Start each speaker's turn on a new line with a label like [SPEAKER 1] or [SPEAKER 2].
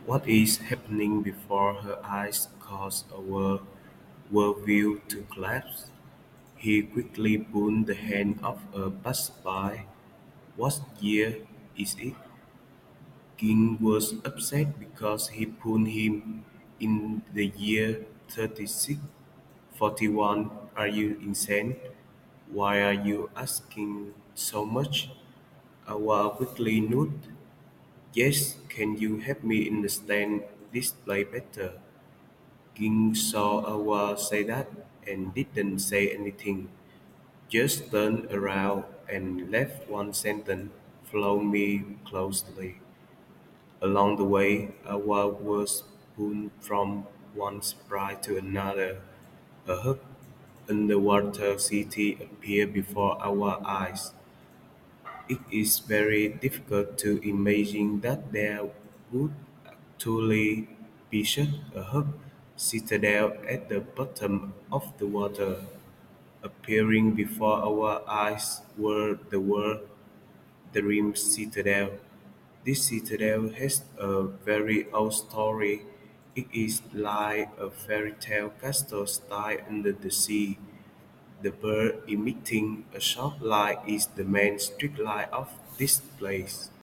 [SPEAKER 1] What is happening before her eyes caused our worldview to collapse. He quickly pulled the hand of a passerby. What year is it? King was upset because he pulled him in the year 3641. Are you insane? Why are you asking so much? Awa quickly nodded. Yes, can you help me understand this play better? King saw Awa say that and didn't say anything, just turned around and left one sentence, follow me closely. Along the way, Awa was pulled from one sprite to another. A hug underwater city appeared before our eyes. It is very difficult to imagine that there would actually be such a hub citadel at the bottom of the water. Appearing before our eyes were the word Dream Citadel. This citadel has a very old story. It is like a fairy tale castle style under the sea. The bird emitting a sharp light is the main street light of this place.